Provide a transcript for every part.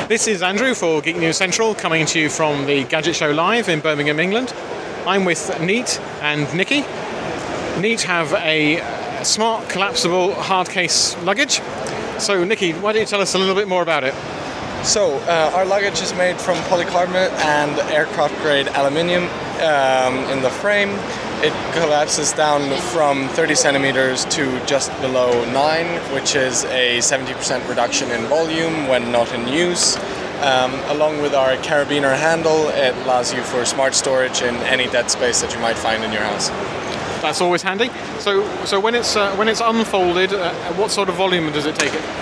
This is Andrew for Geek News Central, coming to you from the Gadget Show Live in Birmingham, England. I'm with Neat and Nikki. Neat have a smart, collapsible, hard case luggage. So, Nikki, why don't you tell us a little bit more about it? So, our luggage is made from polycarbonate and aircraft-grade aluminium in the frame. It collapses down from 30 centimeters to just below 9, which is a 70% reduction in volume when not in use. Along with our carabiner handle, it allows you for smart storage in any dead space that you might find in your house. That's always handy. So when it's unfolded, what sort of volume does it take it?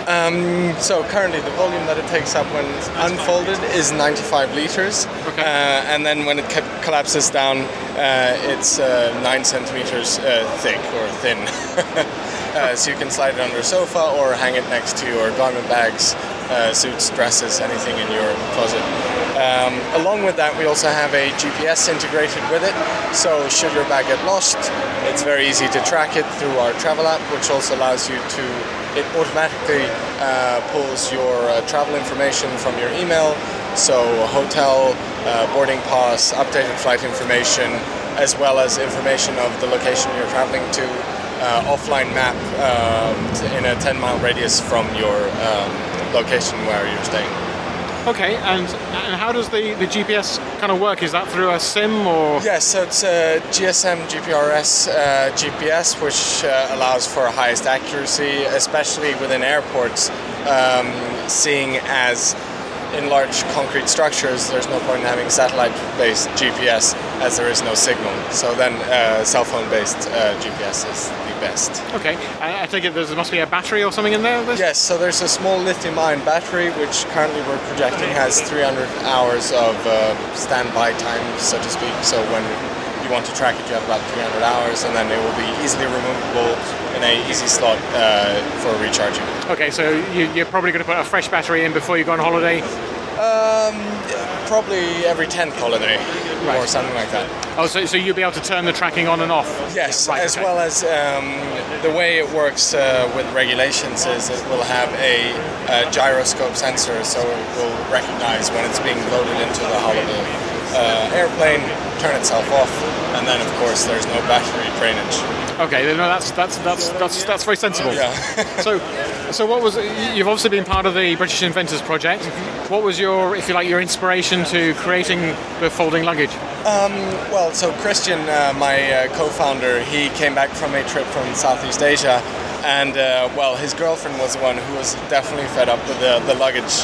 So currently the volume that it takes up when it's unfolded is 95 liters. Okay. And then when it collapses down, it's 9 centimeters thick or thin. So you can slide it under a sofa or hang it next to your garment bags, suits, dresses, anything in your closet. Along with that, we also have a GPS integrated with it. So should your bag get lost, it's very easy to track it through our travel app, which also allows you to it automatically pulls your travel information from your email, so hotel, boarding pass, updated flight information, as well as information of the location you're traveling to, offline map in a 10-mile radius from your location where you're staying. Okay, and how does the GPS kind of work? Is that through a SIM or? Yes, so it's a GSM GPRS GPS, which allows for highest accuracy, especially within airports, seeing as in large concrete structures, there's no point in having satellite-based GPS as there is no signal. So then cell phone-based GPS is the best. Okay, I take it there must be a battery or something in there? Yes, so there's a small lithium-ion battery, which currently we're projecting has 300 hours of standby time, so to speak. So when you want to track it, you have about 300 hours, and then it will be easily removable in a easy slot for recharging. Okay, so you're probably going to put a fresh battery in before you go on holiday? Probably every 10th holiday, or something like that. Oh, so you'll be able to turn the tracking on and off? Yes, right, as okay. well as the way it works with regulations is it will have a gyroscope sensor, so it will recognize when it's being loaded into the hull of the airplane, turn itself off, and then of course there's no battery drainage. Okay, no, that's very sensible. Yeah. So what was? You've obviously been part of the British Inventors Project. What was your, if you like, your inspiration to creating the folding luggage? Well, so Christian, my co-founder, he came back from a trip from Southeast Asia, and well, his girlfriend was the one who was definitely fed up with the luggage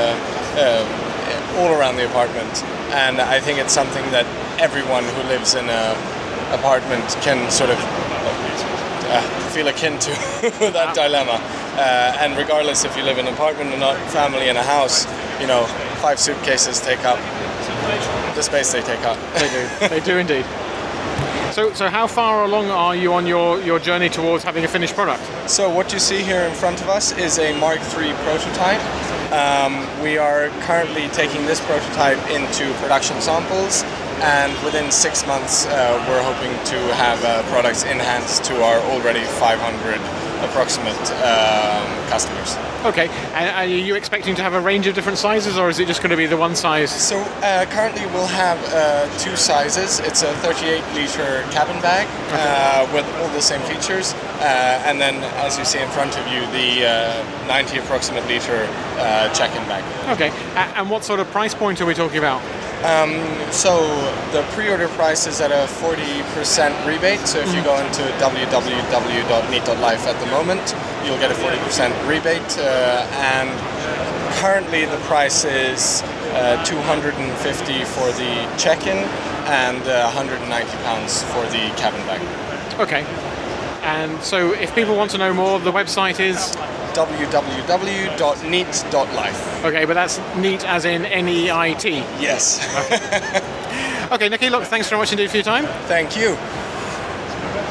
all around the apartment, and I think it's something that everyone who lives in an apartment can sort of feel akin to that dilemma. And regardless if you live in an apartment or not, family in a house, 5 suitcases take up the space they take up. They do. They do indeed. So how far along are you on your journey towards having a finished product? So what you see here in front of us is a Mark III prototype. We are currently taking this prototype into production samples, and within 6 months we're hoping to have products in hands to our already 500 approximate customers. Okay, and are you expecting to have a range of different sizes, or is it just going to be the one size? So currently we'll have 2 sizes. It's a 38-liter cabin bag with all the same features, and then as you see in front of you, the 90 approximate liter check-in bag. Okay, and what sort of price point are we talking about? So the pre-order price is at a 40% rebate. So if you go into www.neat.life at the moment, you'll get a 40% rebate. And currently the price is $250 for the check-in and £190 for the cabin bag. Okay. And so if people want to know more, the website is www.neat.life. Okay, but that's neat as in NEIT. Yes. Okay, Nikki, look, thanks very much indeed for your time. Thank you.